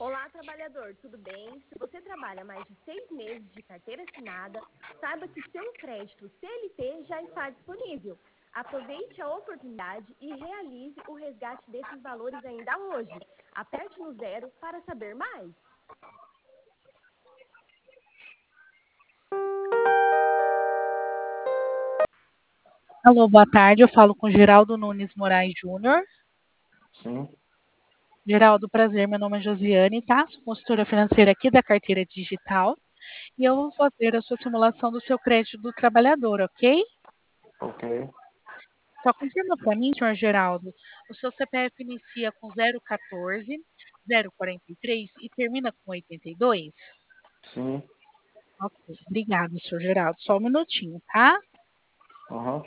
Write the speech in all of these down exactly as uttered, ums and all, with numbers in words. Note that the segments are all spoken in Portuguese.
Olá, trabalhador, tudo bem? Se você trabalha mais de seis meses de carteira assinada, saiba que seu crédito C L T já está disponível. Aproveite a oportunidade e realize o resgate desses valores ainda hoje. Aperte no zero para saber mais. Alô, boa tarde. Eu falo com Geraldo Nunes Moraes Júnior. Sim. Geraldo, prazer. Meu nome é Josiane, tá? Sou consultora financeira aqui da Carteira Digital. E eu vou fazer a sua simulação do seu crédito do trabalhador, ok? Ok. Só confirma para mim, senhor Geraldo. O seu C P F inicia com zero quatorze, zero quarenta e três e termina com oitenta e dois? Sim. Ok, obrigado, senhor Geraldo. Só um minutinho, tá? Aham.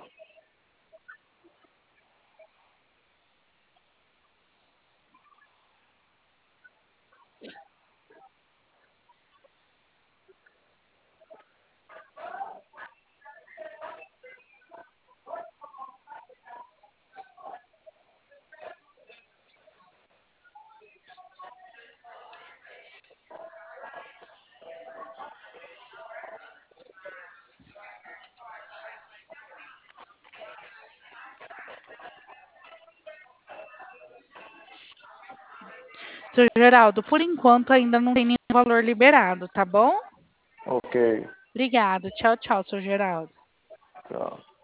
Senhor Geraldo, por enquanto ainda não tem nenhum valor liberado, tá bom? Ok. Obrigado. Tchau, tchau, senhor Geraldo. Tchau.